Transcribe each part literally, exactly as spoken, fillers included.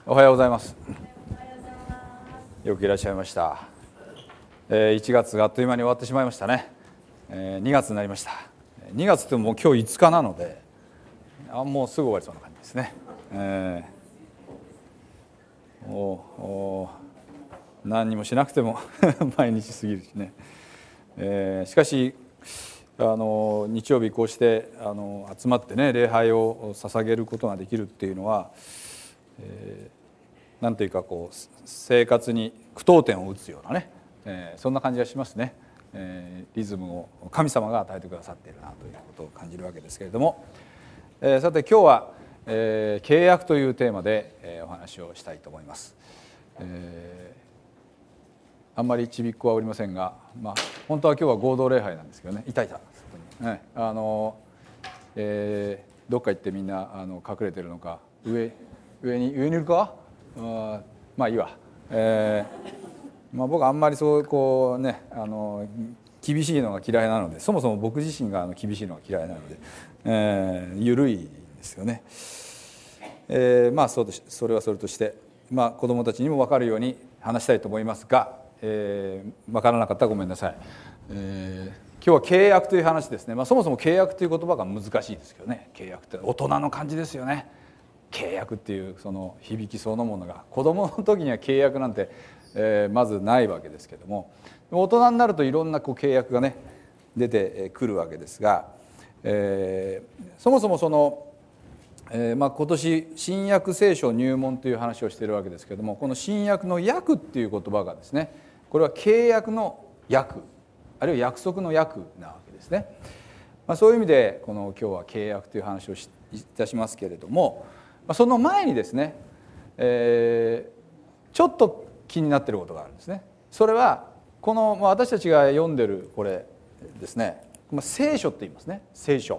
おはようございます。よくいらっしゃいました。いちがつがあっという間に終わってしまいましたね。にがつになりました。にがつってもう今日いつかなので、あもうすぐ終わりそうな感じですね。えー、おお何にもしなくても毎日過ぎるしね。えー、しかしあの日曜日こうしてあの集まってね礼拝を捧げることができるっていうのは、えー、なんていうかこう生活に句読点を打つようなね、えー、そんな感じがしますね。えー、リズムを神様が与えてくださっているなということを感じるわけですけれども、えー、さて今日は、えー、契約というテーマで、えー、お話をしたいと思います。えーあんまりちびっこはおりませんが、まあ、本当は今日は合同礼拝なんですけどね、いたいた、ね、あの、えー、どっか行ってみんなあの隠れてるのか、上上に上にいるか、あまあいいわ、えーまあ、僕はあんまりそうこうねあの厳しいのが嫌いなので、そもそも僕自身があの厳しいのが嫌いなので、えー、緩いんですよね。えー、まあそうとしそれはそれとして、まあ、子どもたちにも分かるように話したいと思いますが、えー、分からなかったらごめんなさい。えー、今日は契約という話ですね。まあ、そもそも契約という言葉が難しいですけどね。契約って大人の感じですよね。契約っていうその響きそのものが、子供の時には契約なんて、えー、まずないわけですけども、大人になるといろんなこう契約がね出てくるわけですが、えー、そもそもそのえーまあ、今年新約聖書入門という話をしているわけですけれども、この新約の約っていう言葉がですね、これは契約の約、あるいは約束の約なわけですね。まあ、そういう意味でこの今日は契約という話をいたしますけれども、その前にですね、えー、ちょっと気になっていることがあるんですね。それはこの私たちが読んでるこれですね、聖書って言いますね。聖書。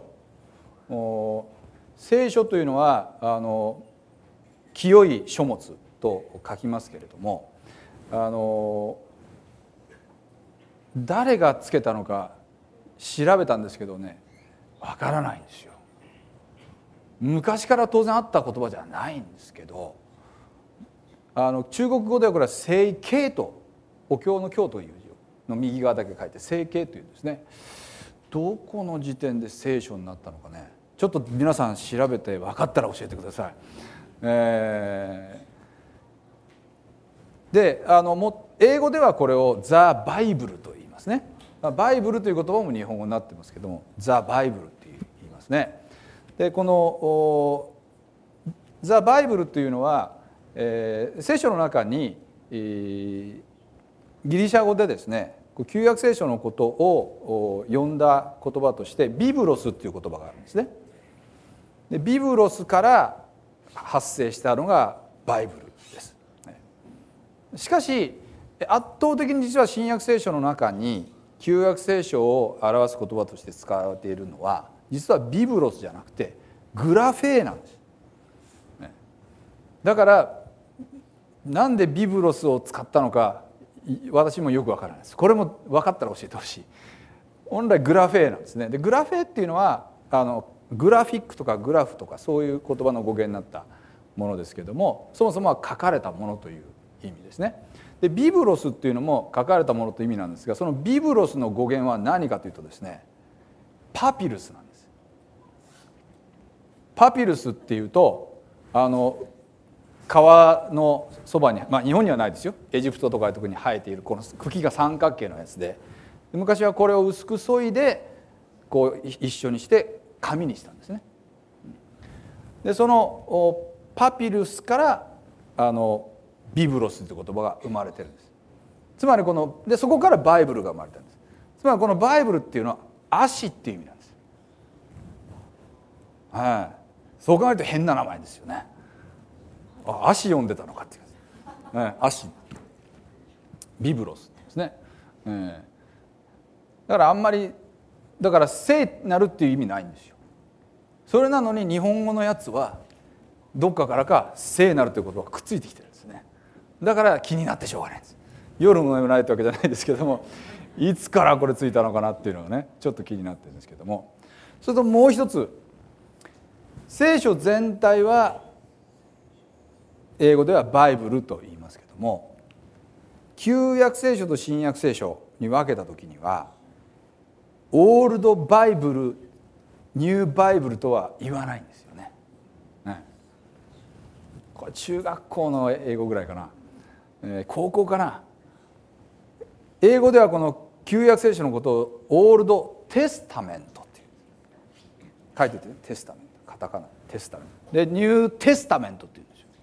聖書というのはあの清い書物と書きますけれども、あの誰がつけたのか調べたんですけどね、わからないんですよ。昔から当然あった言葉じゃないんですけど、あの中国語ではこれは聖経と、お経の経という字の右側だけ書いて聖経というんですね。どこの時点で聖書になったのかね、ちょっと皆さん調べて分かったら教えてください。えー、であのも英語ではこれをザ・バイブルと言いますね。バイブルという言葉も日本語になってますけども、ザ・バイブルって言いますね。でこのザ・バイブルというのは、えー、聖書の中に、えー、ギリシャ語でですね、旧約聖書のことを呼んだ言葉としてビブロスっていう言葉があるんですね。でビブロスから発生したのがバイブルです。しかし圧倒的に実は新約聖書の中に旧約聖書を表す言葉として使われているのは実はビブロスじゃなくてグラフェーなんです。だからなんでビブロスを使ったのか私もよくわからないです。これも分かったら教えてほしい。本来グラフェーなんですね。でグラフェーっていうのはあのグラフィックとかグラフとかそういう言葉の語源になったものですけれども、そもそもは書かれたものという意味ですね。でビブロスっていうのも書かれたものという意味なんですが、そのビブロスの語源は何かというとですね、パピルスなんです。パピルスっていうとあの川のそばに、まあ、日本にはないですよ。エジプトとか特に生えているこの茎が三角形のやつで、昔はこれを薄く削いでこう一緒にして紙にしたんですね。でそのパピルスからあのビブロスという言葉が生まれてるんです。つまりこのでそこからバイブルが生まれたんです。つまりこのバイブルっていうのは足っていう意味なんです。はい、そう考えると変な名前ですよね。あ、足読んでたのかっていう、ね、足ビブロスですね、えー、だからあんまりだから聖なるっていう意味ないんですよ。それなのに日本語のやつはどっかからか聖なるという言葉がくっついてきてるんですね。だから気になってしょうがないんです。夜も眠れないってわけじゃないですけども、いつからこれついたのかなっていうのがねちょっと気になってるんですけども、それともう一つ、聖書全体は英語ではバイブルと言いますけども、旧約聖書と新約聖書に分けた時にはオールドバイブル、ニューバイブルとは言わないんですよね。ね、これ中学校の英語ぐらいかな、えー、高校かな。英語ではこの旧約聖書のことをオールドテスタメントっていう書いてて、ね、テスタメント、カタカナテスタメントでニューテスタメントっていうんですよ。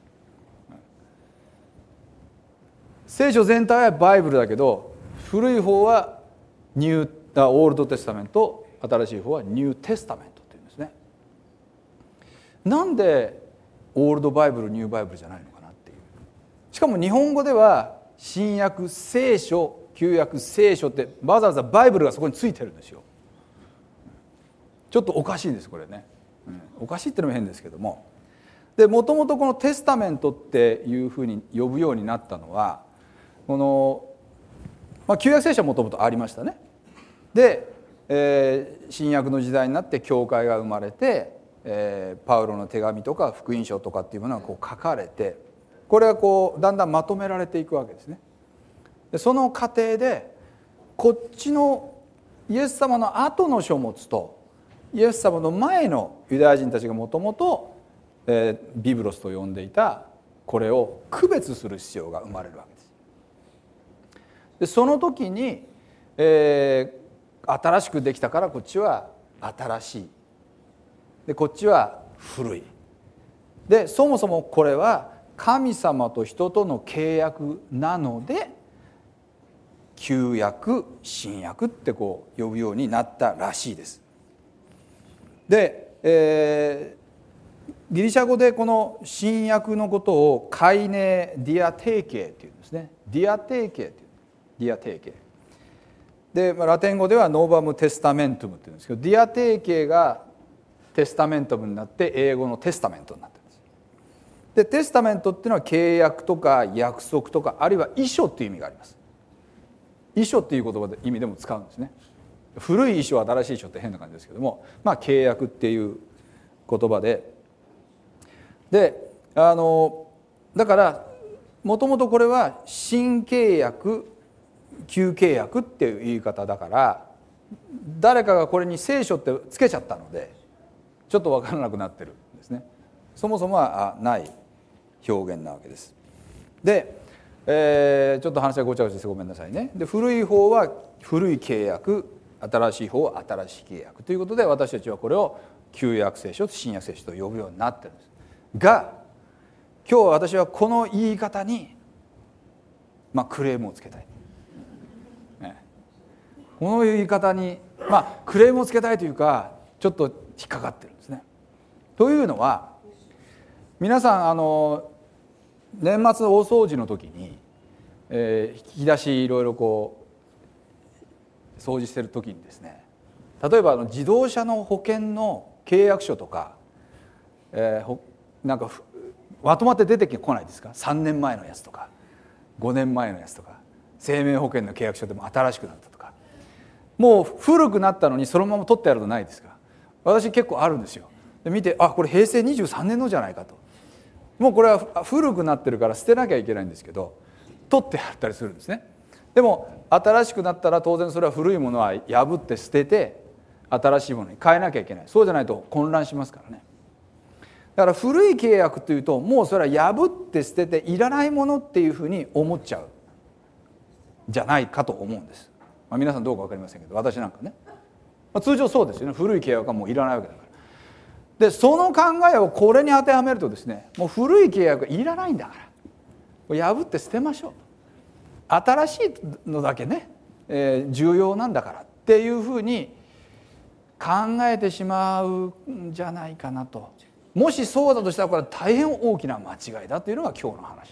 聖書全体はバイブルだけど、古い方はニューオールドテスタメント、新しい方はニューテスタメントっていうんですね。なんでオールドバイブルニューバイブルじゃないのかなっていう。しかも日本語では新約聖書、旧約聖書ってわざわざバイブルがそこについてるんですよ。ちょっとおかしいですこれね、うん、おかしいってのも変ですけども、でもともとこのテスタメントっていうふうに呼ぶようになったのは、この、まあ、旧約聖書はもともとありましたね。で、えー、新約の時代になって教会が生まれて、えー、パウロの手紙とか福音書とかっていうものがこう書かれて、これがこうだんだんまとめられていくわけですね。でその過程でこっちのイエス様の後の書物とイエス様の前のユダヤ人たちがもともとビブロスと呼んでいたこれを区別する必要が生まれるわけです。でその時に、えー、新しくできたからこっちは新しいでこっちは古いで、そもそもこれは神様と人との契約なので旧約新約ってこう呼ぶようになったらしいです。で、えー、ギリシャ語でこの新約のことをカイネディアテーケっていうんですね。ディアテーケっていうディアテーケで、ラテン語ではノーバムテスタメントムっていうんですけど、ディアテーケがテスタメントムになって英語のテスタメントになってるんです。でテスタメントっていうのは契約とか約束とかあるいは遺書っていう意味があります。遺書っていう言葉で意味でも使うんですね。古い遺書新しい遺書って変な感じですけども、まあ契約っていう言葉で、であのだからもともとこれは新契約旧契約っていう言い方だから、誰かがこれに聖書ってつけちゃったのでちょっと分からなくなってるんですね。そもそもはない表現なわけです。でえー、ちょっと話がごちゃごちゃしてごめんなさいね。で古い方は古い契約、新しい方は新しい契約ということで、私たちはこれを旧約聖書と新約聖書と呼ぶようになってるんですが、今日私はこの言い方に、まあ、クレームをつけたい、ね、この言い方に、まあ、クレームをつけたいというかちょっと引っかかってるんですね。というのは、皆さんあの年末大掃除の時に、えー、引き出しいろいろこう掃除してる時にですね、例えばあの自動車の保険の契約書とか、えー、なんかまとまって出てこないですか。さんねんまえのやつとかごねんまえのやつとか、生命保険の契約書でも新しくなったとか、もう古くなったのにそのまま取ってあるのないですか。私結構あるんですよ。で見て、あ、これへいせいにじゅうさんねんのじゃないかと。もうこれは古くなってるから捨てなきゃいけないんですけど、取ってあったりするんですね。でも新しくなったら当然それは古いものは破って捨てて新しいものに変えなきゃいけない。そうじゃないと混乱しますからね。だから古い契約というと、もうそれは破って捨てていらないものっていうふうに思っちゃうじゃないかと思うんです。まあ、皆さんどうか分かりませんけど、私なんかね、まあ、通常そうですよね。古い契約はもういらないわけだから。でその考えをこれに当てはめるとですね、もう古い契約はいらないんだから破って捨てましょう、新しいのだけね、えー、重要なんだからっていうふうに考えてしまうんじゃないかなと。もしそうだとしたらこれは大変大きな間違いだというのが今日の話なんです。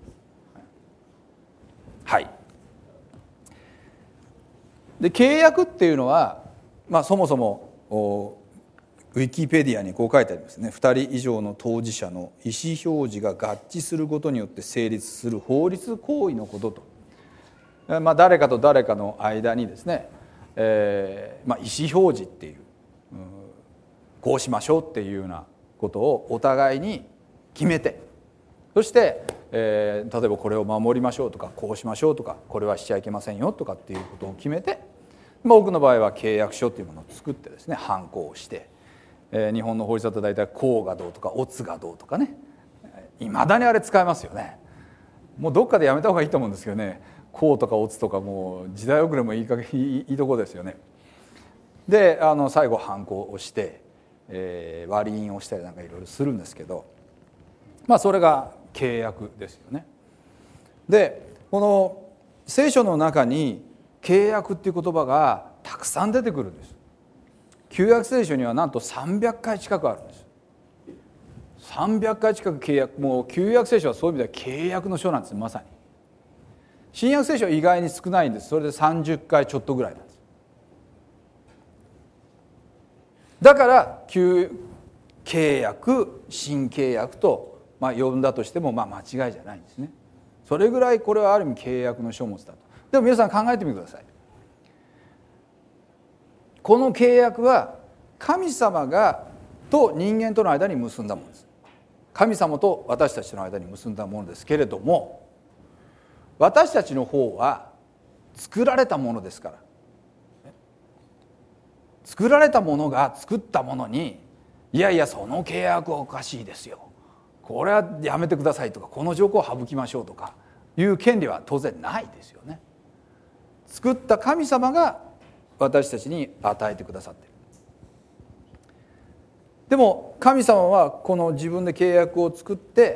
はい。で契約っていうのは、まあ、そもそもウィキペディアにこう書いてありますね。ふたり以上の当事者の意思表示が合致することによって成立する法律行為のことと、まあ、誰かと誰かの間にですね、えーまあ、意思表示っていう、うん、こうしましょうっていうようなことをお互いに決めて、 そして、えー、例えばこれを守りましょうとかこうしましょうとかこれはしちゃいけませんよとかっていうことを決めて、まあ、多くの場合は契約書というものを作ってですね判行をして、えー、日本の法律だと大体公がどうとか乙がどうとかね、いまだにあれ使えますよね。もうどっかでやめた方がいいと思うんですけどね、公とか乙とかもう時代遅れもいいかげいいいいとこですよね。であの最後判行をして、えー、割り印をしたりなんかいろいろするんですけど、まあそれが契約ですよね。でこの聖書の中に契約っていう言葉がたくさん出てくるんです。旧約聖書にはなんとさんびゃっかい近くあるんです。さんびゃっかい近く契約、もう旧約聖書はそういう意味では契約の書なんです。まさに新約聖書は意外に少ないんです。それでさんじゅっかいちょっとぐらいなんです。だから旧契約新契約と、まあ、呼んだとしてもまあ間違いじゃないんですね。それぐらいこれはある意味契約の書物だと。でも皆さん考えてみてください。この契約は神様がと人間との間に結んだものです。神様と私たちの間に結んだものですけれども、私たちの方は作られたものですから、作られたものが作ったものにいやいやその契約はおかしいですよ、これはやめてくださいとかこの条項を省きましょうとかいう権利は当然ないですよね。作った神様が私たちに与えてくださっている。でも神様はこの自分で契約を作って、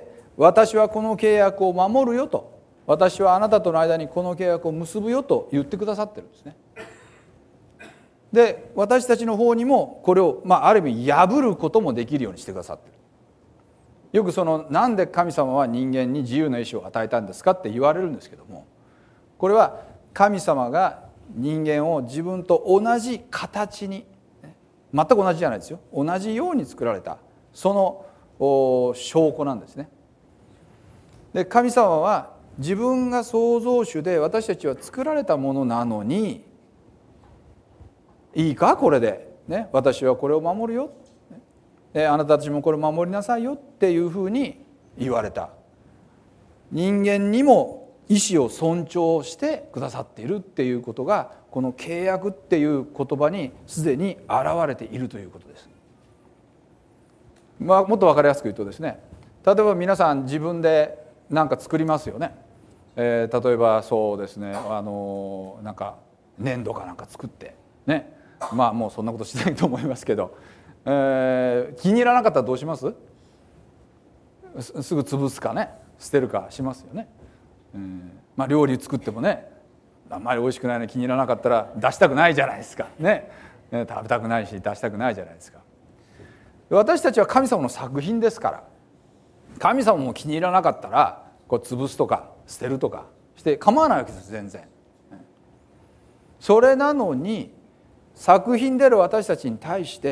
私はこの契約を守るよと、私はあなたとの間にこの契約を結ぶよと言ってくださってるんですね。で私たちの方にもこれを、まあ、ある意味破ることもできるようにしてくださってる。よくそのなんで神様は人間に自由な意志を与えたんですかって言われるんですけども、これは神様が人間を自分と同じ形に、全く同じじゃないですよ、同じように作られたその証拠なんですね。で神様は自分が創造主で私たちは作られたものなのに、いいかこれで、ね、私はこれを守るよ、あなたたちもこれを守りなさいよっていうふうに言われた。人間にも意思を尊重してくださっているっていうことが、この契約っていう言葉にすでに現れているということです。まあ、もっと分かりやすく言うとですね、例えば皆さん自分で何か作りますよね。えー、例えばそうですね、あのなんか粘土かなんか作ってね、まあもうそんなことしないと思いますけど、えー、気に入らなかったらどうします？す, すぐ潰すかね、捨てるかしますよね。うん、まあ料理作ってもね、あんまり美味しくないの気に入らなかったら出したくないじゃないですかね。ね、食べたくないし出したくないじゃないですか。私たちは神様の作品ですから、神様も気に入らなかったらこう潰すとか捨てるとかして構わないわけです。全然。それなのに作品である私たちに対して、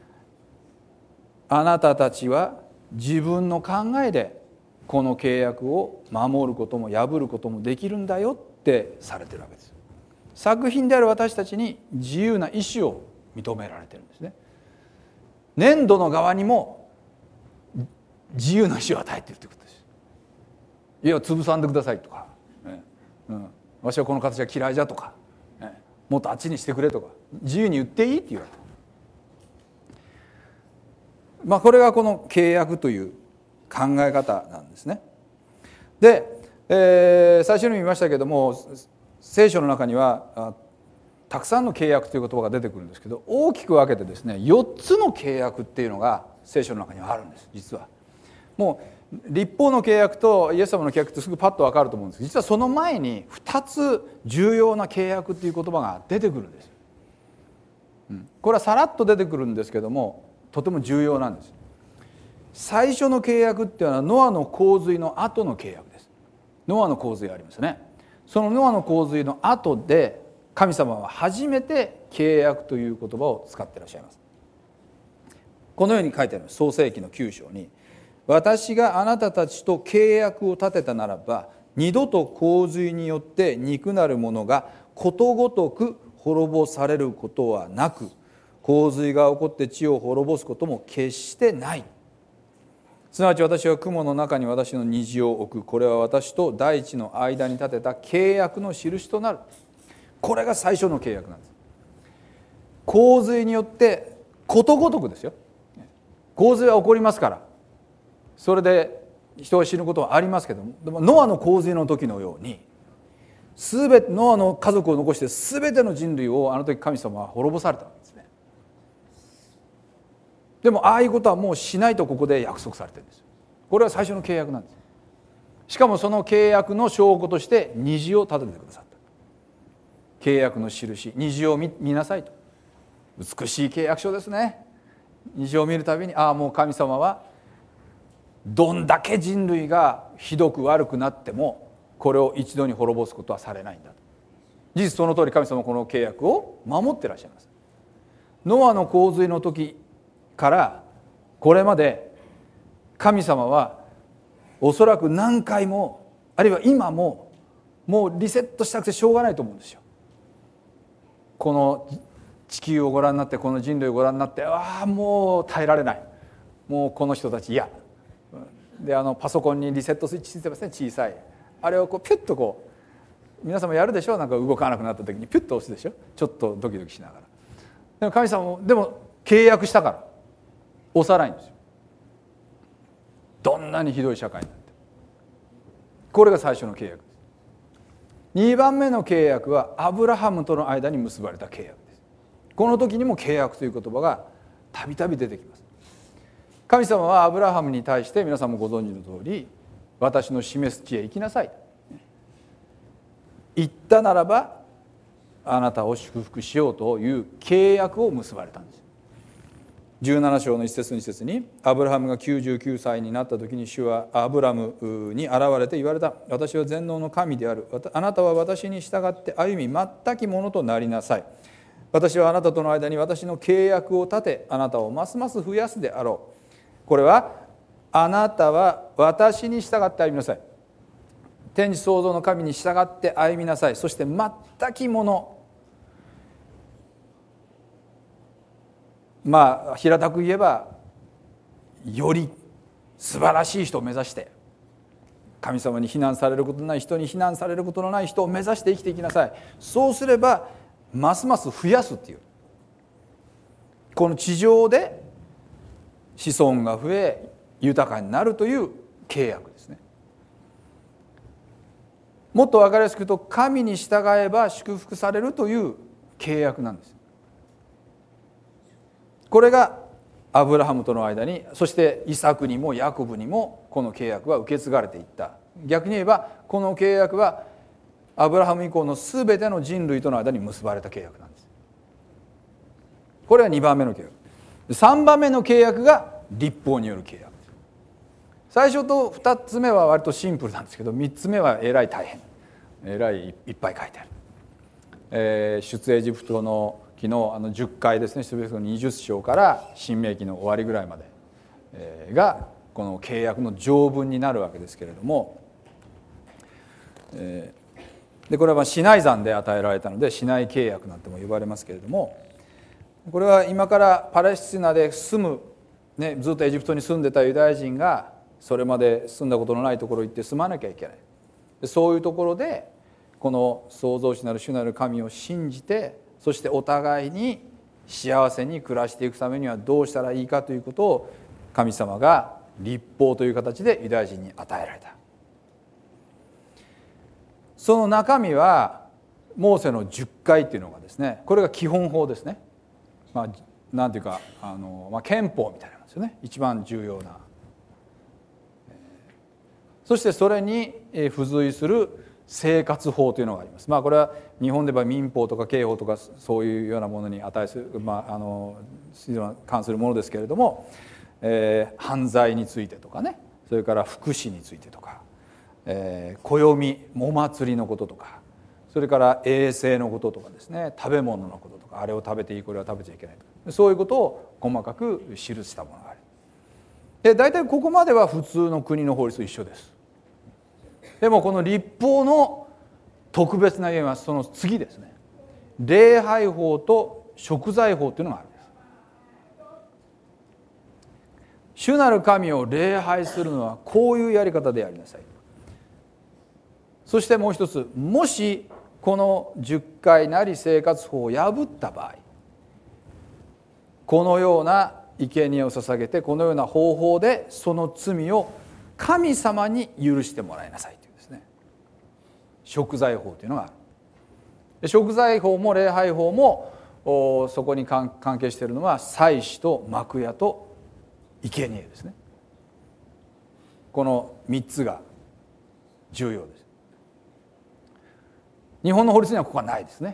あなたたちは自分の考えでこの契約を守ることも破ることもできるんだよってされてるわけです。作品である私たちに自由な意志を認められてるんですね。粘土の側にも自由な意志を与えているということです。いや潰さんでくださいとか、ね、うん、私はこの形が嫌いじゃとか、ね、もっとあっちにしてくれとか自由に言っていいって言われた。まあこれがこの契約という考え方なんですね。で、えー、最初にも言いましたけども、聖書の中にはたくさんの契約という言葉が出てくるんですけど、大きく分けてですねよっつの契約っていうのが聖書の中にはあるんです。実はもう律法の契約とイエス様の契約ってすぐパッと分かると思うんですけど、実はその前にふたつ重要な契約っていう言葉が出てくるんです。うん、これはさらっと出てくるんですけどもとても重要なんです。最初の契約っていうのはノアの洪水の後の契約です。ノアの洪水がありますね。そのノアの洪水の後で神様は初めて契約という言葉を使っていらっしゃいます。このように書いてあります。創世記のきゅう章に、私があなたたちと契約を立てたならば二度と洪水によって肉なるものがことごとく滅ぼされることはなく、洪水が起こって地を滅ぼすことも決してない。 すなわち私は雲の中に私の虹を置く。これは私と大地の間に立てた契約の印となる。これが最初の契約なんです。洪水によってことごとくですよ。洪水は起こりますから、それで人が死ぬことはありますけども、でもノアの洪水の時のようにすべてノアの家族を残して全ての人類をあの時神様は滅ぼされたんですね。でもああいうことはもうしないとここで約束されてるんです。これは最初の契約なんです。しかもその契約の証拠として虹を立ててくださった。契約の印、虹を 見, 見なさいと。美しい契約書ですね。虹を見るたびに、ああもう神様はどんだけ人類がひどく悪くなってもこれを一度に滅ぼすことはされないんだと。事実その通り神様はこの契約を守っていらっしゃいます。ノアの洪水の時からこれまで神様はおそらく何回も、あるいは今ももうリセットしたくてしょうがないと思うんですよ。この地球をご覧になって、この人類をご覧になって、ああもう耐えられない、もうこの人たち嫌で、あのパソコンにリセットスイッチついてますね、小さいあれをこうピュッとこう、皆さんもやるでしょ。なんか動かなくなった時にピュッと押すでしょ。ちょっとドキドキしながら。でも神様もでも契約したから押さないんですよ。どんなにひどい社会になっても。これが最初の契約です。にばんめの契約はアブラハムとの間に結ばれた契約です。この時にも契約という言葉がたびたび出てきます。神様はアブラハムに対して、皆さんもご存知の通り、私の示す地へ行きなさい、行ったならばあなたを祝福しようという契約を結ばれたんです。じゅうなな章の一節二節に、アブラハムがきゅうじゅうきゅうさいになった時に主はアブラムに現れて言われた。私は全能の神である。あなたは私に従って歩み全きものとなりなさい。私はあなたとの間に私の契約を立て、あなたをますます増やすであろう。これはあなたは私に従って歩みなさい。天地創造の神に従って歩みなさい。そして全きもの、まあ平たく言えばより素晴らしい人を目指して、神様に非難されることのない人に非難されることのない人を目指して生きていきなさい。そうすればますます増やすっていう、この地上で子孫が増え豊かになるという契約ですね。もっと分かりやすく言うと、神に従えば祝福されるという契約なんです。これがアブラハムとの間に、そしてイサクにもヤコブにもこの契約は受け継がれていった。逆に言えばこの契約はアブラハム以降のすべての人類との間に結ばれた契約なんです。これはにばんめの契約。さんばんめの契約が律法による契約です。最初とふたつめは割とシンプルなんですけど、みっつめはえらい大変、えらいいっぱい書いてある。えー、出エジプトの昨日あのじゅっかいですね、出エジプトのにじゅっ章から新明記の終わりぐらいまで、えー、がこの契約の条文になるわけですけれども、えー、でこれはまあシナイ山で与えられたのでシナイ契約なんても呼ばれますけれども、これは今からパレスチナで住む、ね、ずっとエジプトに住んでたユダヤ人がそれまで住んだことのないところに行って住まなきゃいけない。そういうところでこの創造主なる主なる神を信じて、そしてお互いに幸せに暮らしていくためにはどうしたらいいかということを神様が律法という形でユダヤ人に与えられた。その中身はモーセのじゅっかいというのがですね、これが基本法ですね。まあ、なんていうかあの、まあ、憲法みたいなんですよね、一番重要な。そしてそれに付随する生活法というのがあります。まあこれは日本で言えば民法とか刑法とかそういうようなものに値する、まあ、あの関するものですけれども、えー、犯罪についてとかね、それから福祉についてとか、えー、暦お祭りのこととか、それから衛生のこととかですね、食べ物のこととか、あれを食べていいこれは食べちゃいけないとか、そういうことを細かく記したものがある。で大体ここまでは普通の国の法律と一緒です。でもこの律法の特別な意味はその次ですね、礼拝法と贖罪法というのがあるんです。 主なる神を礼拝するのはこういうやり方でやりなさい。そしてもう一つ、もしこの十戒なり生活法を破った場合、このような生贄を捧げて、このような方法でその罪を神様に許してもらいなさいというですね、贖罪法というのがある。贖罪法も礼拝法もそこに関係しているのは祭司と幕屋と生贄ですね。このみっつが重要です。日本の法律にはここはないですね。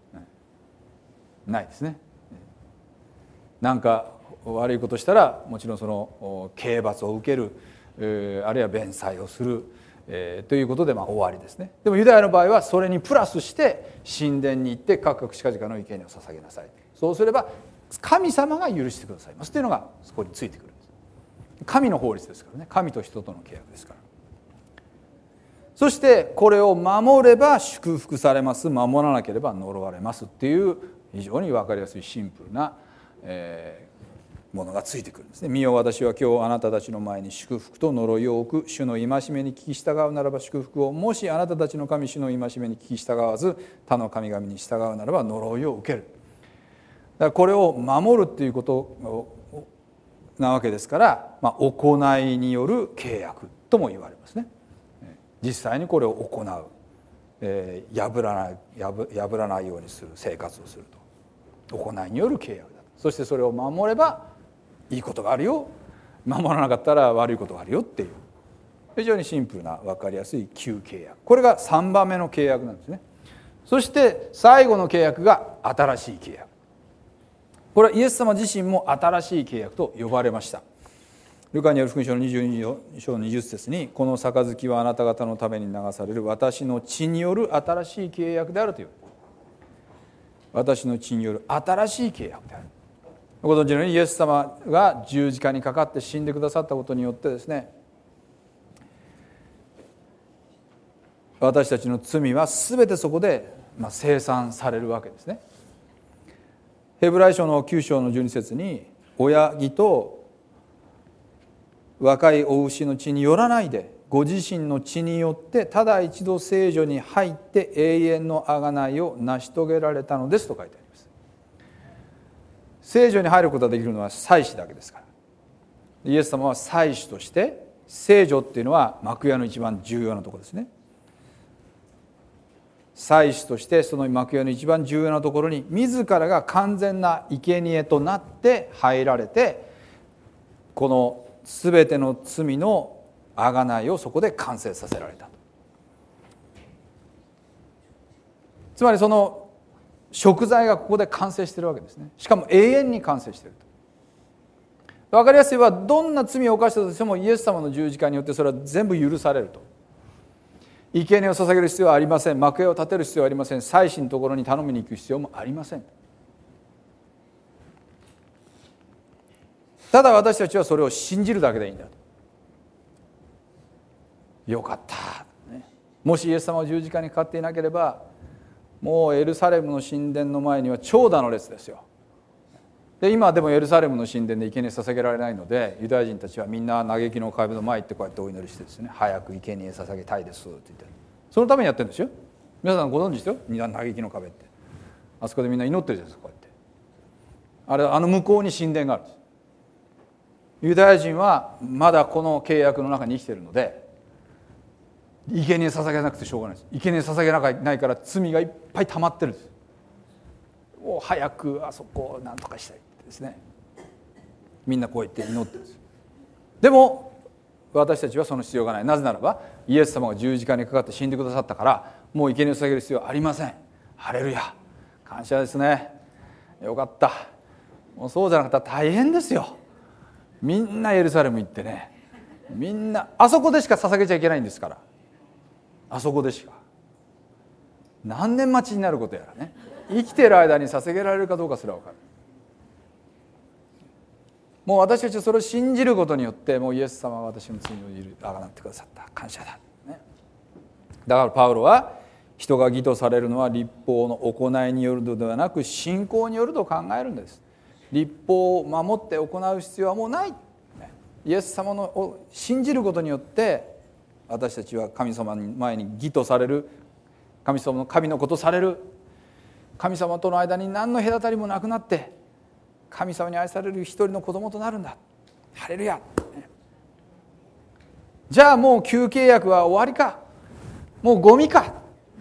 ないですね。なんか悪いことしたらもちろんその刑罰を受ける、あるいは弁済をするということでまあ終わりですね。でもユダヤの場合はそれにプラスして神殿に行って各々近々の生贄を捧げなさい。そうすれば神様が許してくださいますというのがそこについてくるんです。神の法律ですからね。神と人との契約ですから。そしてこれを守れば祝福されます、守らなければ呪われますっていう非常に分かりやすいシンプルな、えー、ものがついてくるんですね。見よ、私は今日あなたたちの前に祝福と呪いを置く。主の戒めに聞き従うならば祝福を、もしあなたたちの神主の戒めに聞き従わず他の神々に従うならば呪いを受ける。だからこれを守るっていうことなわけですから、まあ、行いによる契約とも言われますね。実際にこれを行う、えー、破らない、破、破らないようにする生活をすると、行いによる契約だと。そしてそれを守ればいいことがあるよ、守らなかったら悪いことがあるよっていう非常にシンプルな分かりやすい旧契約、これがさんばんめの契約なんですね。そして最後の契約が新しい契約。これはイエス様自身も新しい契約と呼ばれました。ルカによる福音書のにじゅうに章のにじゅっ節に、この杯はあなた方のために流される私の血による新しい契約であるという、私の血による新しい契約である。ご存知のようにイエス様が十字架にかかって死んでくださったことによってですね、私たちの罪は全てそこで清算されるわけですね。ヘブライ書のきゅう章のじゅうに節に、親木と若いお牛の血によらないで、ご自身の血によってただ一度聖所に入って永遠の贖いを成し遂げられたのですと書いてあります。聖所に入ることができるのは祭司だけですから。イエス様は祭司として、聖所っていうのは幕屋の一番重要なところですね。祭司としてその幕屋の一番重要なところに自らが完全な生贄となって入られて、このすべての罪の贖いをそこで完成させられたと。つまりその贖罪がここで完成しているわけですね。しかも永遠に完成していると。分かりやすいは、どんな罪を犯したとしてもイエス様の十字架によってそれは全部許されると。生贄を捧げる必要はありません。幕屋を建てる必要はありません。祭司のところに頼みに行く必要もありません。ただ私たちはそれを信じるだけでいいんだと。よかった、ね、もしイエス様を十字架にかかっていなければ、もうエルサレムの神殿の前には長蛇の列ですよ。で今でもエルサレムの神殿で生贄捧げられないので、ユダヤ人たちはみんな嘆きの壁の前行ってこうやってお祈りしてですね、早く生贄捧げたいですって言って、そのためにやってるんですよ。皆さんご存知ですよ、嘆きの壁って。あそこでみんな祈ってるじゃないですか、こうやって。あれ、あの向こうに神殿があるんです。ユダヤ人はまだこの契約の中に生きているので、生贄捧げなくてしょうがないです。生贄捧げないから罪がいっぱい溜まってるんです。もう早くあそこを何とかしたいですね。みんなこう言って祈ってるんです。でも私たちはその必要がない。なぜならばイエス様が十字架にかかって死んでくださったから、もう生贄を捧げる必要はありません。ハレルヤ、感謝ですね。よかった。もうそうじゃなかったら大変ですよ。みんなエルサレム行ってね、みんなあそこでしか捧げちゃいけないんですから。あそこでしか。何年待ちになることやらね、生きている間に捧げられるかどうかすら分かる。もう私たちはそれを信じることによって、もうイエス様は私の罪をあがなってくださった、感謝だ、ね、だからパウロは、人が義とされるのは律法の行いによるのではなく信仰によると考えるんです。律法を守って行う必要はもうない。 イエス様のを信じることによって私たちは神様の前に義とされる、神様の神の子とされる、神様との間に何の隔たりもなくなって神様に愛される一人の子供となるんだ。ハレルヤ。じゃあもう旧契約は終わりか、もうゴミか、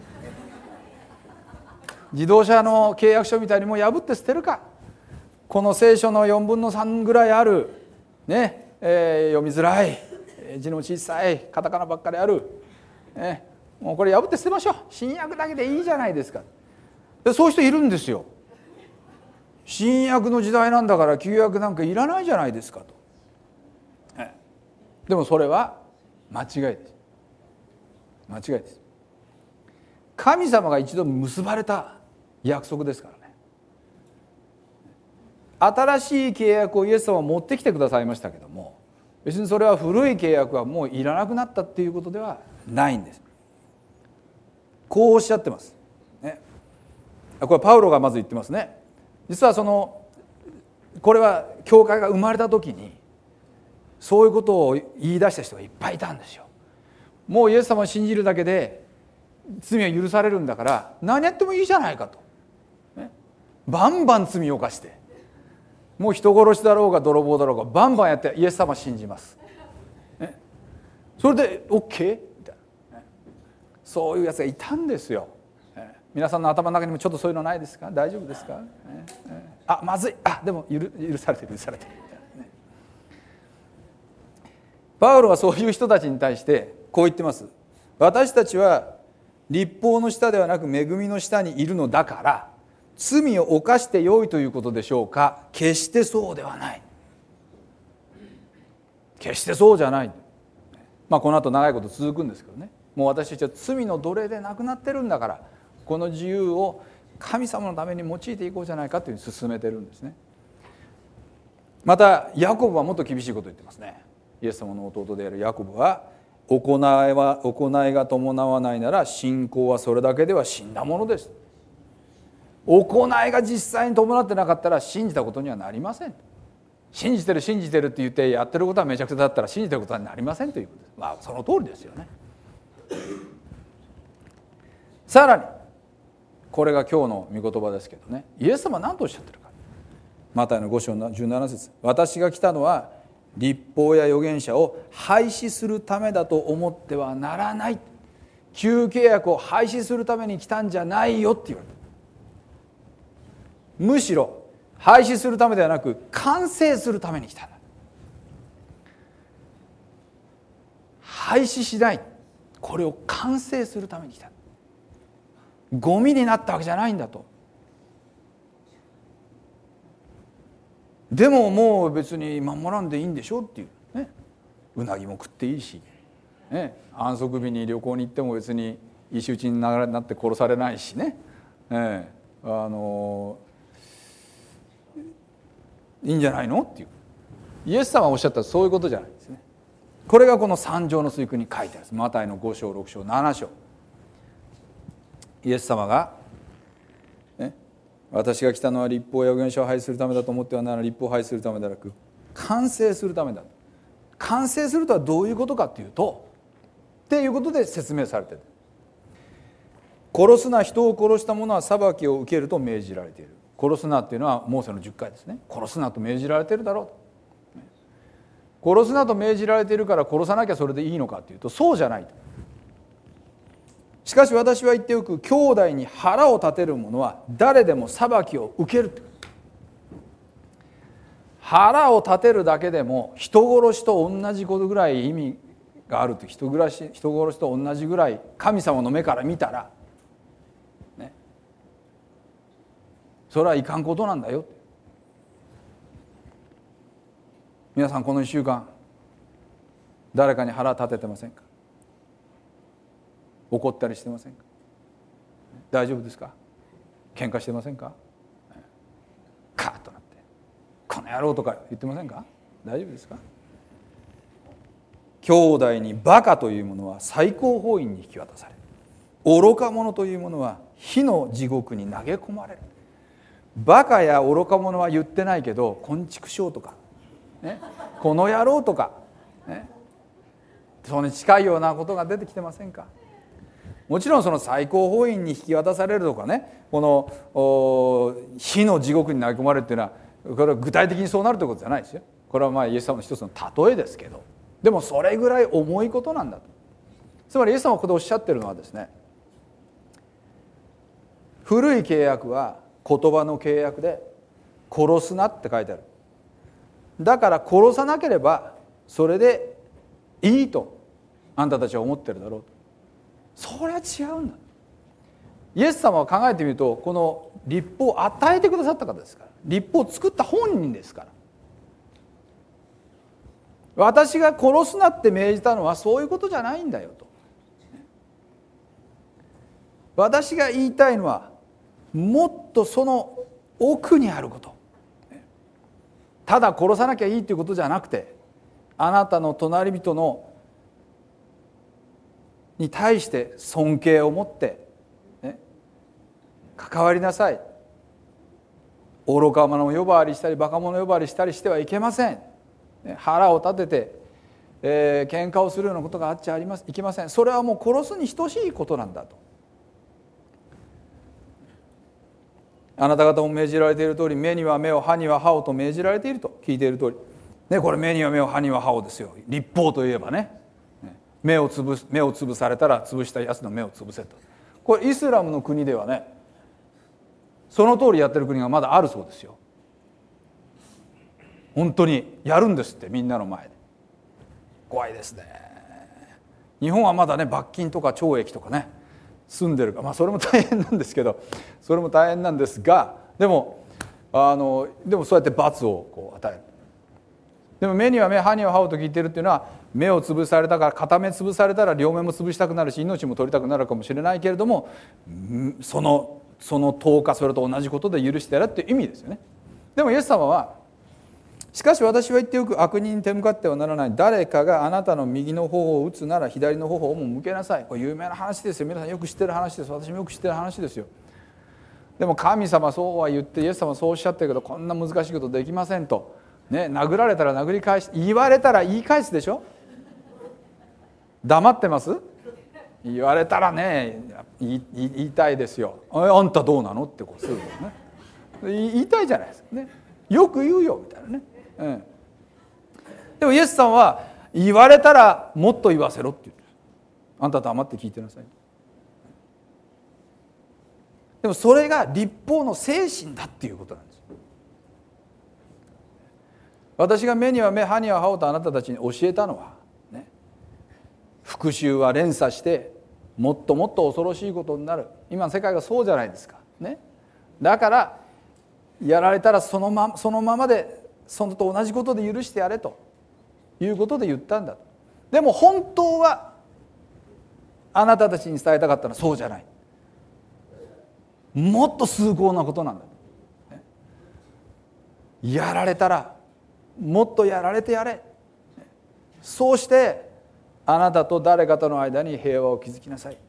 自動車の契約書みたいにもう破って捨てるか、この聖書のよんぶんのさんぐらいあるね、えー、読みづらい字の小さいカタカナばっかりある、ね、もうこれ破って捨てましょう、新約だけでいいじゃないですか。でそういう人いるんですよ。新約の時代なんだから旧約なんかいらないじゃないですかと。でもそれは間違いです。間違いです。神様が一度結ばれた約束ですからね。新しい契約をイエス様は持ってきてくださいましたけども、別にそれは古い契約はもういらなくなったっていうことではないんです。こうおっしゃってます、ね、これはパウロがまず言ってますね。実はそのこれは教会が生まれた時にそういうことを言い出した人がいっぱいいたんですよ。もうイエス様を信じるだけで罪は許されるんだから何やってもいいじゃないかと、ね、バンバン罪を犯して、もう人殺しだろうが泥棒だろうがバンバンやってイエス様を信じます、ね、それで OK? みたいな、ね、そういうやつがいたんですよ、ね、皆さんの頭の中にもちょっとそういうのないですか？大丈夫ですか？ねね、あ、まずい、あ、でも 許, 許されてる許されてる、ね、パウロはそういう人たちに対してこう言ってます。私たちは律法の下ではなく恵みの下にいるのだから罪を犯してよいということでしょうか？決してそうではない。決してそうじゃない。まあこの後長いこと続くんですけどね、もう私たちは罪の奴隷でなくなってるんだからこの自由を神様のために用いていこうじゃないかというふうに進めてるんですね。またヤコブはもっと厳しいことを言ってますね。イエス様の弟であるヤコブは行いは行いが伴わないなら信仰はそれだけでは死んだものです。行いが実際に伴ってなかったら信じたことにはなりません。信じてる信じてるって言ってやってることはめちゃくちゃだったら信じてることになりませんということです。まあその通りですよね。さらにこれが今日の御言葉ですけどね、イエス様は何とおっしゃってるか。マタイのご章のじゅうなな節、私が来たのは律法や預言者を廃止するためだと思ってはならない。旧契約を廃止するために来たんじゃないよって言われて、むしろ廃止するためではなく完成するために来たんだ。廃止しない、これを完成するために来た。ゴミになったわけじゃないんだと。でももう別に守らんでいいんでしょっていう、ね、うなぎも食っていいし、ね、安息日に旅行に行っても別に石打ちになって殺されないしね、ね、あのいいんじゃないのっていう、イエス様がおっしゃったらそういうことじゃないですね。これがこの三条の水訓に書いてあるんです。マタイのご章ろく章なな章、イエス様が私が来たのは律法や預言者を廃止するためだと思ってはならない。律法を廃止するためではなく完成するためだ。完成するとはどういうことかというとっていうことで説明されている。殺すな、人を殺した者は裁きを受けると命じられている。殺すなっていうのはモーセのじゅっかいですね。殺すなと命じられているだろう。殺すなと命じられているから殺さなきゃそれでいいのかというとそうじゃないと。しかし私は言っておく、兄弟に腹を立てる者は誰でも裁きを受ける。腹を立てるだけでも人殺しと同じことぐらい意味があると。人殺し、人殺しと同じぐらい神様の目から見たら、ね、それはいかんことなんだよ。皆さんこのいっしゅうかん誰かに腹立ててませんか？怒ったりしてませんか？大丈夫ですか？喧嘩してませんか？カーッとなってこの野郎とか言ってませんか？大丈夫ですか？兄弟にバカというものは最高法院に引き渡され、愚か者というものは火の地獄に投げ込まれる。バカや愚か者は言ってないけど、こんちくしょうとか、ね、 この野郎とか、ね、それに近いようなことが出てきてませんか。もちろんその最高法院に引き渡されるとかね、この火の地獄に投げ込まれるっていうのは、これは具体的にそうなるということじゃないですよ。これはまあイエス様の一つの例えですけど、でもそれぐらい重いことなんだと。つまりイエス様がここでおっしゃってるのはですね、古い契約は言葉の契約で殺すなって書いてある。だから殺さなければそれでいいとあんたたちは思ってるだろうと。それは違うんだ。イエス様は考えてみると、この律法を与えてくださった方ですから、律法を作った本人ですから。私が殺すなって命じたのはそういうことじゃないんだよと。私が言いたいのはもっとその奥にあること。ただ殺さなきゃいいということじゃなくて、あなたの隣人のに対して尊敬を持って、ね、関わりなさい。愚か者を呼ばわりしたりバカ者を呼ばわりしたりしてはいけません。腹を立てて、えー、喧嘩をするようなことがあっちゃありますいけません。それはもう殺すに等しいことなんだと。あなた方も命じられている通り、目には目を歯には歯をと命じられていると聞いている通り、ね、これ目には目を歯には歯をですよ。律法といえばね、目をつぶす目を潰されたら潰したやつの目を潰せと。これイスラムの国ではね、その通りやってる国がまだあるそうですよ。本当にやるんですって、みんなの前で。怖いですね。日本はまだね、罰金とか懲役とかね住んでるか、まあそれも大変なんですけど、それも大変なんですが、でもあのでもそうやって罰をこう与える。でも目には目歯には歯をと聞いてるっていうのは、目を潰されたから片目潰されたら両目も潰したくなるし命も取りたくなるかもしれないけれども、そのそのとおかそれと同じことで許してやるっていう意味ですよね。でもイエス様は、しかし私は言っておく、悪人に手向かってはならない。誰かがあなたの右の頬を打つなら左の頬をも向けなさい。これ有名な話ですよ。皆さんよく知ってる話です。私もよく知ってる話ですよ。でも神様そうは言って、イエス様はそうおっしゃってるけど、こんな難しいことできませんと、ね、殴られたら殴り返し、言われたら言い返すでしょ。黙ってます？言われたらね、言い、言いたいですよ。あんたどうなのってこうするのね。言いたいじゃないですかね。よく言うよみたいなね。うん、でもイエスさんは言われたらもっと言わせろって言うんです。あんた黙って聞いてなさい。でもそれが律法の精神だっていうことなんです。私が目には目歯には歯をとあなたたちに教えたのは、ね、復讐は連鎖してもっともっと恐ろしいことになる。今の世界がそうじゃないですか、ね、だからやられたらそのまま、そのままでそのと同じことで許してやれということで言ったんだと。でも本当はあなたたちに伝えたかったのはそうじゃない。もっと崇高なことなんだ。やられたらもっとやられてやれ。そうしてあなたと誰かとの間に平和を築きなさい。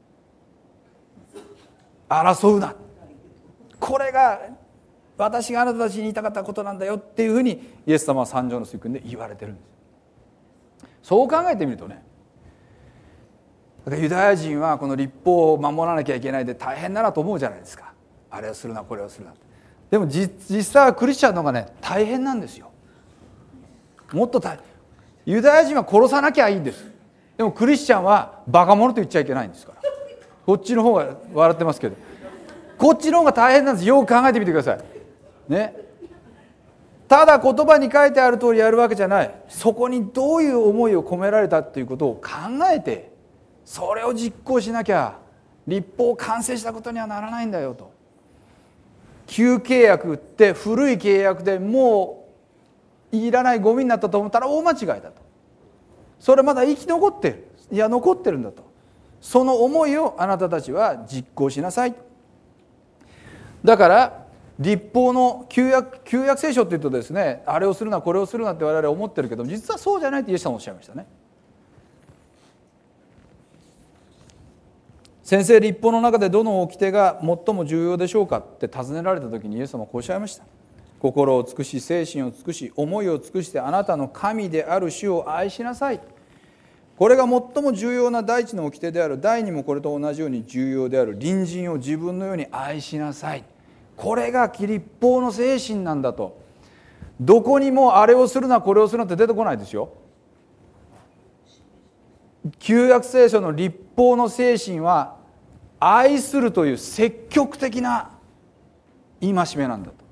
争うな。これが私があなたたちに言いたかったことなんだよっていうふうにイエス様は三条の水訓で言われてるんです。そう考えてみるとね、だからユダヤ人はこの律法を守らなきゃいけないで大変だなと思うじゃないですか。あれをするなこれをするなって。でも実際はクリスチャンの方がね大変なんですよ。もっと大変。ユダヤ人は殺さなきゃいいんです。でもクリスチャンはバカ者と言っちゃいけないんですから。こっちの方が笑ってますけど、こっちの方が大変なんです。よく考えてみてくださいね。ただ言葉に書いてある通りやるわけじゃない。そこにどういう思いを込められたということを考えて、それを実行しなきゃ律法を完成したことにはならないんだよと。旧契約って古い契約でもういらないゴミになったと思ったら大間違いだと。それまだ生き残ってる。いや残ってるんだと。その思いをあなたたちは実行しなさい。だから律法の旧約、旧約聖書って言うとですね、あれをするなこれをするなって我々は思ってるけど、実はそうじゃないってイエスさんおっしゃいましたね。先生、律法の中でどの掟が最も重要でしょうかって尋ねられた時にイエス様はこうおっしゃいました。 心を尽くし、精神を尽くし、思いを尽くしてあなたの神である主を愛しなさい。これが最も重要な第一の掟である。第二もこれと同じように重要である。隣人を自分のように愛しなさい。これが律法の精神なんだと。どこにもあれをするなこれをするなって出てこないですよ。旧約聖書の律法の精神は愛するという積極的な戒めなんだと。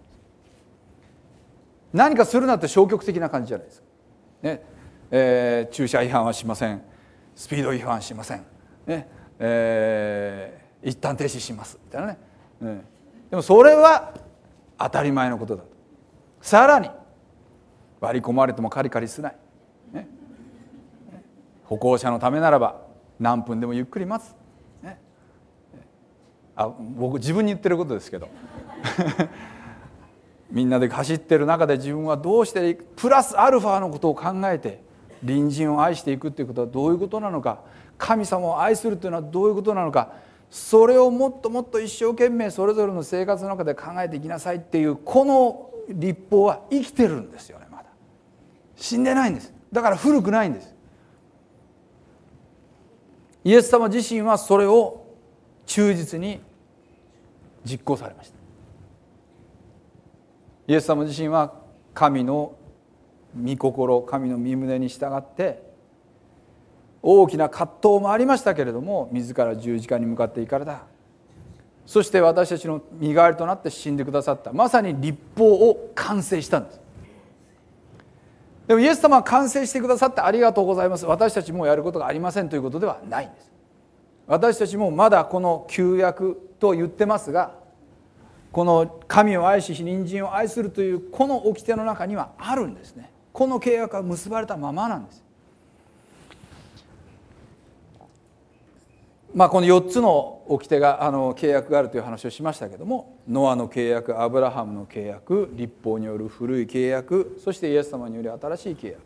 何かするなって消極的な感じじゃないですか、ねえー、駐車違反はしません、スピード違反しません、ねえー、一旦停止しますみたいなね、うん、でもそれは当たり前のことだと。さらに割り込まれてもカリカリしない、ね、歩行者のためならば何分でもゆっくり待つ、ね、あ僕自分に言ってることですけどみんなで走ってる中で自分はどうしてプラスアルファのことを考えて隣人を愛していくということはどういうことなのか、神様を愛するというのはどういうことなのか、それをもっともっと一生懸命それぞれの生活の中で考えていきなさいっていうこの律法は生きてるんですよね。まだ死んでないんです。だから古くないんです。イエス様自身はそれを忠実に実行されました。イエス様自身は神の御心、神の御胸に従って大きな葛藤もありましたけれども、自ら十字架に向かって行かれた。そして私たちの身代わりとなって死んでくださった。まさに律法を完成したんです。でもイエス様は完成してくださってありがとうございます、私たちもうやることがありませんということではないんです。私たちもまだこの旧約と言ってますが、この神を愛し隣人を愛するというこの掟の中にはあるんですね。この契約は結ばれたままなんです。まあこのよっつの掟があの契約があるという話をしましたけども、ノアの契約、アブラハムの契約、律法による古い契約、そしてイエス様による新しい契約。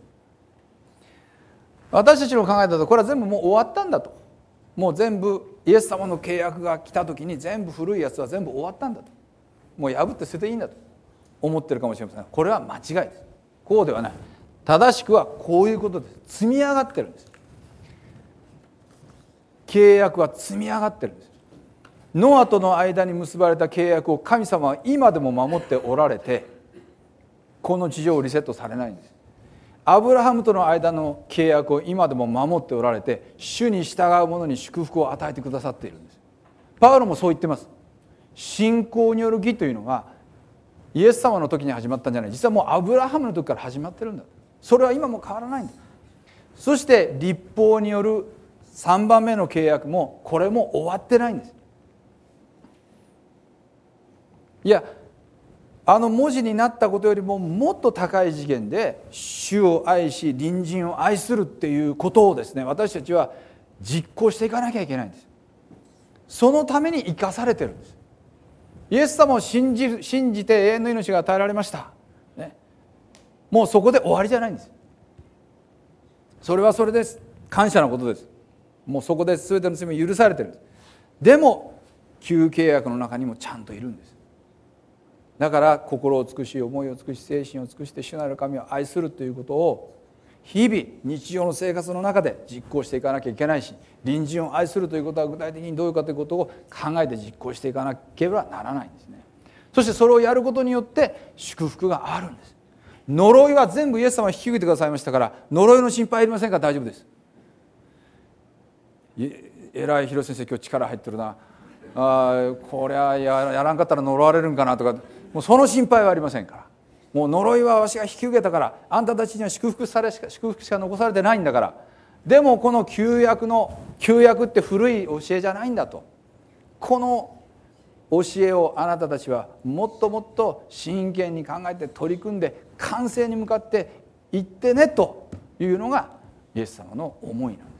私たちの考えだとこれは全部もう終わったんだと。もう全部イエス様の契約が来た時に全部古いやつは全部終わったんだと。もう破って捨てていいんだと思ってるかもしれませんが、これは間違いです。こうではない。正しくはこういうことです。積み上がってるんです。契約は積み上がってるんです。ノアとの間に結ばれた契約を神様は今でも守っておられて、この地上をリセットされないんです。アブラハムとの間の契約を今でも守っておられて、主に従う者に祝福を与えてくださっているんです。パウロもそう言ってます。信仰による義というのはイエス様の時に始まったんじゃない、実はもうアブラハムの時から始まってるんだ。それは今も変わらないんだ。そして律法によるさんばんめの契約もこれも終わってないんです。いや、あの文字になったことよりももっと高い次元で主を愛し隣人を愛するっていうことをですね、私たちは実行していかなきゃいけないんです。そのために生かされてるんです。イエス様を信じる、信じて永遠の命が与えられました、ね、もうそこで終わりじゃないんです。それはそれです。感謝のことです。もうそこで全ての罪も許されてるんです。でも旧契約の中にもちゃんといるんです。だから心を尽くし、思いを尽くし、精神を尽くして主なる神を愛するということを日々日常の生活の中で実行していかなきゃいけないし、隣人を愛するということは具体的にどういうかということを考えて実行していかなければならないんですね。そしてそれをやることによって祝福があるんです。呪いは全部イエス様が引き受けてくださいましたから、呪いの心配いりませんから大丈夫です。えらい広瀬先生今日力入ってるな、あこれは や, やらんかったら呪われるんかなとか、もうその心配はありませんから。もう呪いはわしが引き受けたから、あんたたちには祝福されしか祝福しか残されてないんだから。でもこの旧約の旧約って古い教えじゃないんだと。この教えをあなたたちはもっともっと真剣に考えて取り組んで完成に向かっていってねというのがイエス様の思いなんです。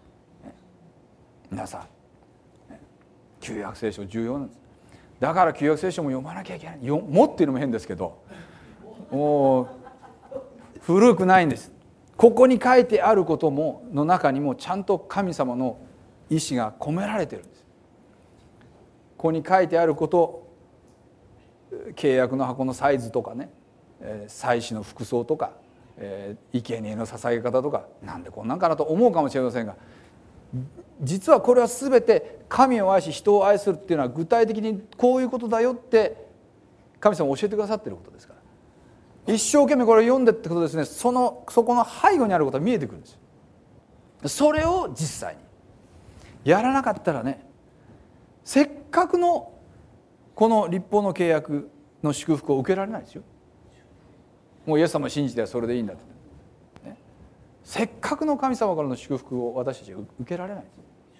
皆さん、旧約聖書重要なんです。だから旧約聖書も読まなきゃいけない。よもっていうのも変ですけど、もう古くないんです。ここに書いてあることもの中にもちゃんと神様の意志が込められているんです。ここに書いてあること契約の箱のサイズとかね、祭司の服装とか、生贄の捧げ方とか、なんでこんなんかなと思うかもしれませんが、実はこれは全て神を愛し人を愛するっていうのは具体的にこういうことだよって神様教えてくださっていることですから、一生懸命これを読んでってことですね、そのそこの背後にあることが見えてくるんですよ。それを実際にやらなかったらね、せっかくのこの立法の契約の祝福を受けられないですよ。もうイエス様を信じてはそれでいいんだと、ね、せっかくの神様からの祝福を私たちは受けられないです。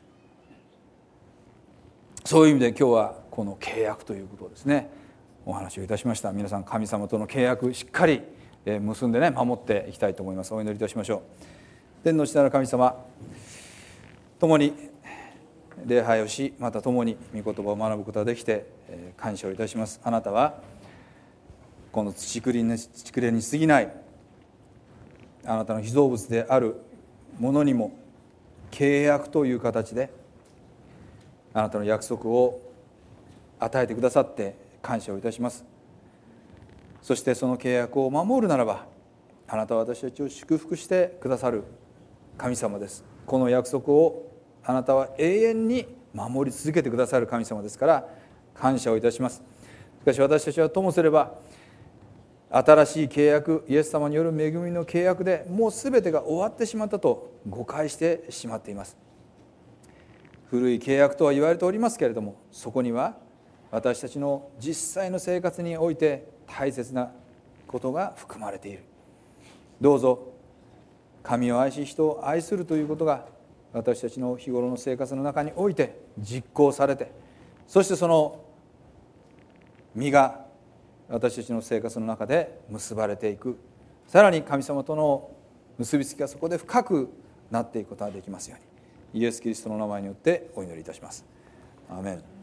そういう意味で今日はこの契約ということをですね、お話をいたしました。皆さん神様との契約しっかり結んでね、守っていきたいと思います。お祈りいたしましょう。天の父なる神様、共に礼拝をし、また共に御言葉を学ぶことができて感謝をいたします。あなたはこの土くれに過ぎないあなたの被造物であるものにも契約という形であなたの約束を与えてくださって感謝をいたします。そしてその契約を守るならば、あなたは私たちを祝福してくださる神様です。この約束をあなたは永遠に守り続けてくださる神様ですから感謝をいたします。しかし私たちはともすれば、新しい契約、イエス様による恵みの契約でもう全てが終わってしまったと誤解してしまっています。古い契約とは言われておりますけれども、そこには私たちの実際の生活において大切なことが含まれている。どうぞ神を愛し人を愛するということが私たちの日頃の生活の中において実行されて、そしてその実が私たちの生活の中で結ばれていく、さらに神様との結びつきがそこで深くなっていくことができますように、イエス・キリストの名前によってお祈りいたします。アーメン。